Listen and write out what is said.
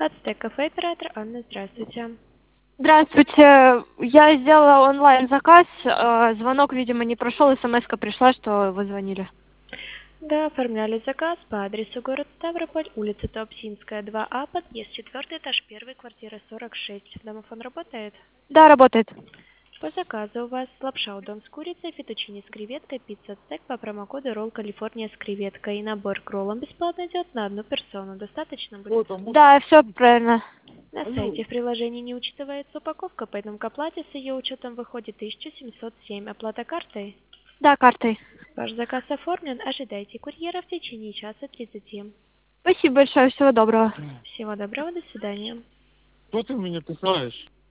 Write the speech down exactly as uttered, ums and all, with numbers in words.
Ацтек кафе, оператор Анна, здравствуйте. Здравствуйте. Я сделала онлайн-заказ. э, Звонок, видимо, не прошел. СМС-ка пришла, что вы звонили. Да, оформляли заказ по адресу город Ставрополь, улица Туапсинская, два А, подъезд четвертый этаж, первой квартира сорок шесть. Домофон работает? Да, работает. По заказу у вас лапша удон с курицей, фетучини с креветкой, пицца стек по промокоду Ролл Калифорния с креветкой. И набор к роллам бесплатно идет на одну персону. Достаточно будет? Да, все правильно. На сайте в приложении не учитывается упаковка, поэтому к оплате с ее учетом выходит тысяча семьсот семь. Оплата картой? Да, картой. Ваш заказ оформлен. Ожидайте курьера в течение часа тридцати. Спасибо большое. Всего доброго. Всего доброго, до свидания. Что ты мне писаешь?